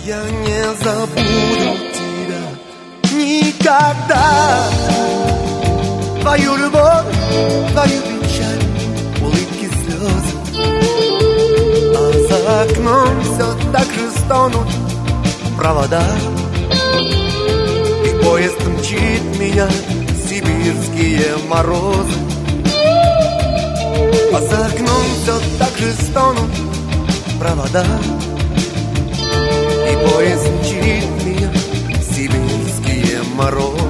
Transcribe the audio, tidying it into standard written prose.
Я не забуду тебя никогда. Твою любовь, твою печаль, улыбки, слезы. А за окном все так же стонут провода. И поезд мчит меня в сибирские морозы. А за окном все так же стонут провода. И поезд мчит меня в сибирские морозы.